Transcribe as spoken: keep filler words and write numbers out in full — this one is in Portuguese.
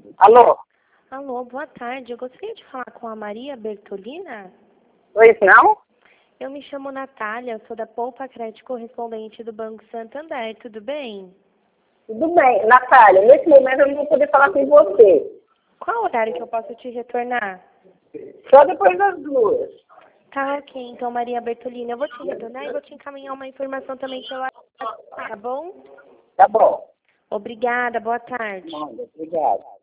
Alô? Alô, boa tarde. Eu gostaria de falar com a Maria Bertolina. Pois não? Eu me chamo Natália, eu sou da Poupa Crédito Correspondente do Banco Santander, tudo bem? Tudo bem. Natália, nesse momento eu não vou poder falar com você. Qual horário que eu posso te retornar? Só depois das duas. Tá ok, então Maria Bertolina, eu vou te retornar e vou te encaminhar uma informação também pela WhatsApp, tá bom? Tá bom. Obrigada, boa tarde. Manda, obrigado.